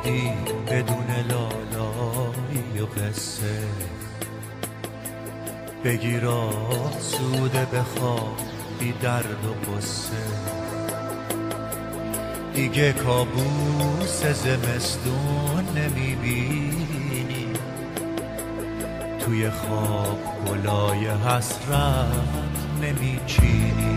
خوابیدی بدون لالایی و قصه، بگیر آسوده بخواب بی درد و غصه. دیگه کابوس زمستون نمیبینی، توی خواب گلای حسرت نمیچینی.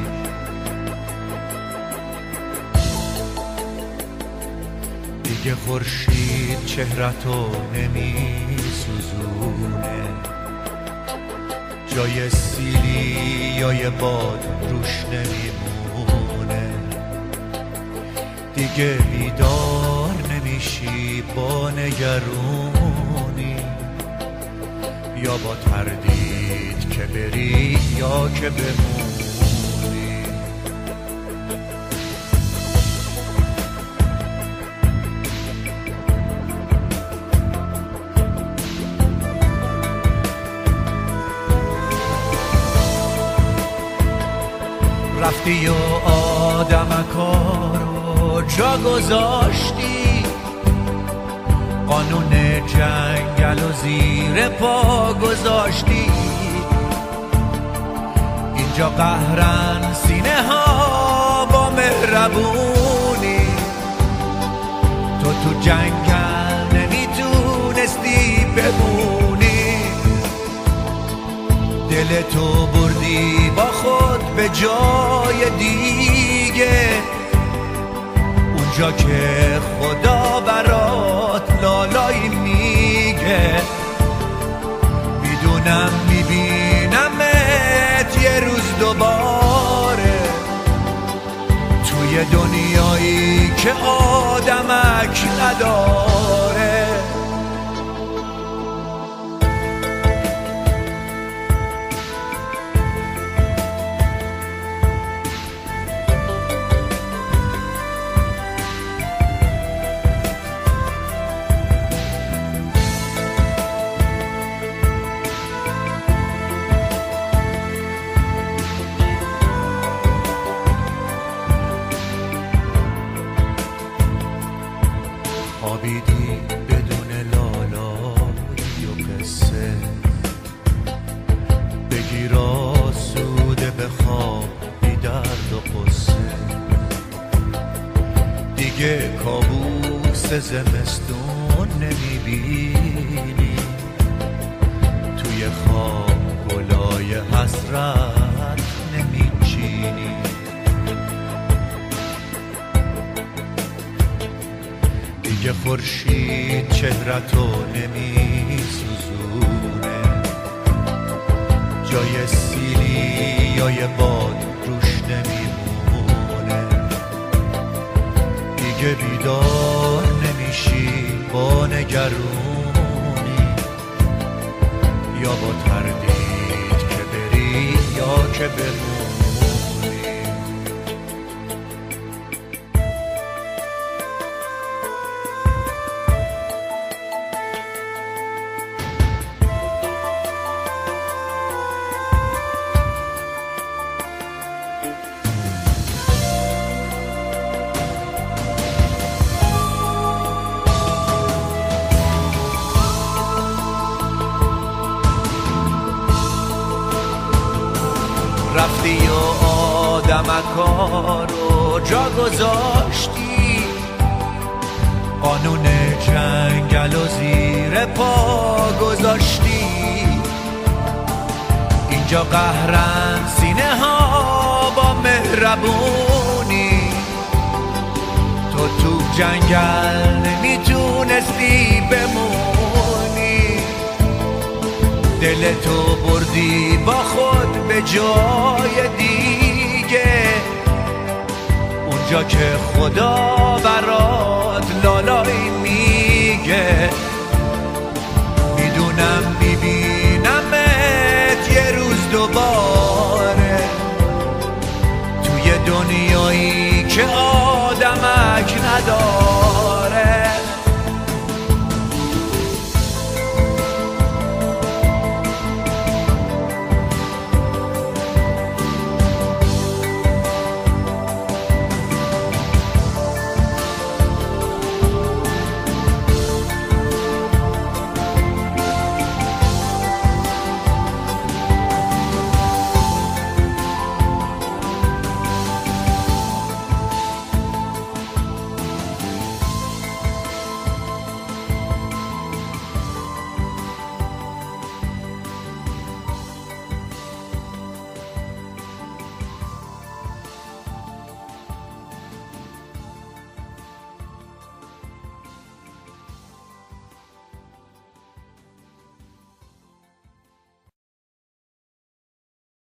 دیگه خورشید چهرتو نمیسوزونه، جای سیلی یا یه باد روش نمیمونه. دیگه بیدار نمیشی با نگرونی، یا با تردید که بری یا که بمونی. رفتی و آدمکارو جا گذاشتی، قانون جنگل و زیر پا گذاشتی. اینجا قهرن سینه ها با مهربونی، تو جنگل نمیتونستی بمونی. دلتو بردی با خود به جای دیگه، اونجا که خدا برات لالایی میگه. میدونم میبینمت یه روز دوباره، توی دنیایی که آدمک نداره. خوابیدی بدون لالایی و قصه، بگیر آسوده بخواب بی درد و غصه. دیگه کابوس زمستون نمیبینی، توی خواب گلای حسرت نمیچینی. دیگه خورشید چهرتو نمیسوزونه، جای سیلی یا یه باد روش نمیمونه. دیگه بیدار نمیشی با نگرونی، یا با تردید که بری یا که بمونی. رفتی و آدمکارو جا گذاشتی، قانون جنگل و زیر پا گذاشتی. اینجا قهرن سینه ها با مهربونی، تو جنگل نمیتونستی بمونی. دلتو بردی با خود به جای دیگه، اونجا که خدا برات لالایی میگه. میدونم میبینمت یه روز دوباره،